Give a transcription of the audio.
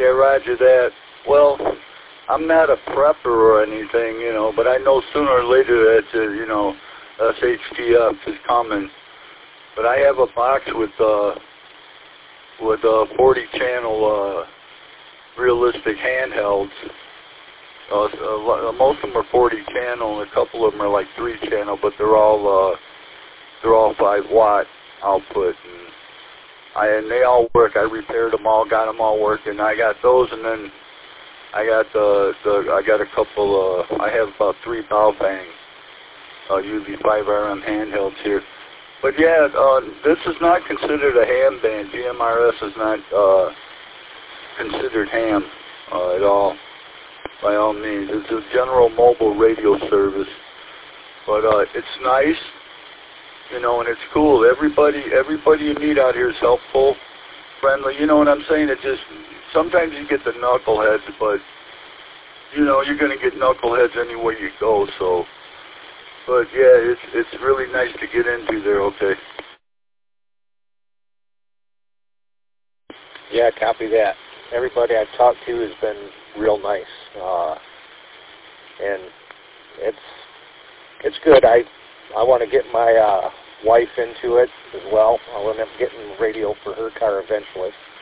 Yeah, roger that. Well, I'm not a prepper or anything, you know, but I know sooner or later that, you know, SHTF is coming. But I have a box with 40 channel realistic handhelds. Most of them are 40 channel, and a couple of them are like 3 channel, but they're all 5 watt output, and they all work. I repaired them all, got them all working. I got those, and then I got I got a couple. I have about 3 Baobang, usually 5RM handhelds here. But yeah, this is not considered a ham band. GMRS is not considered ham at all, by all means. It's a general mobile radio service, but it's nice, you know, and it's cool. Everybody you meet out here is helpful, friendly. You know what I'm saying? It just sometimes you get the knuckleheads, but you know you're gonna get knuckleheads anywhere you go. So. But yeah, it's really nice to get into there, okay? Yeah, copy that. Everybody I've talked to has been real nice, and it's good. I want to get my wife into it as well. I'll end up getting radio for her car eventually.